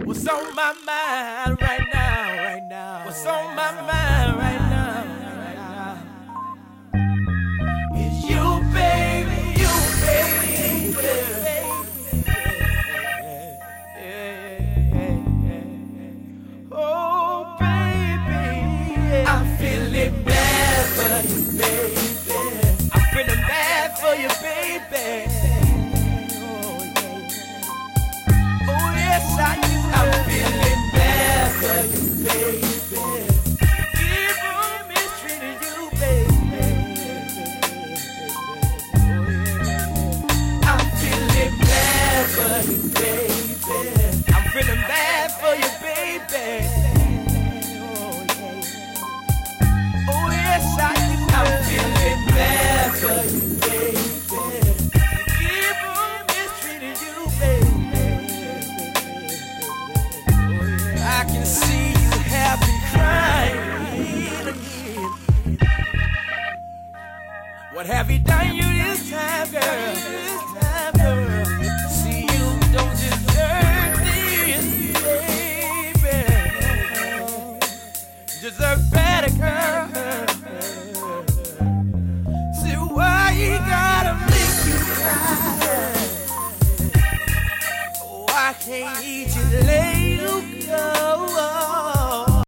What's on my mind right now, right now? What's on my mind right now, right now? Is you, baby, you, baby. Oh, baby, I'm feeling bad for you, baby. I'm feeling bad for you, baby. Oh, yes, I do. I'm feeling bad for you, baby. Keep on mistreating you, baby. I'm feeling bad for you, baby. I'm feeling bad for you, baby. Oh, yes, I do. I'm feeling bad for you, baby. Keep on mistreating you, baby. I can see you have been crying again. What have he done you this time, girl?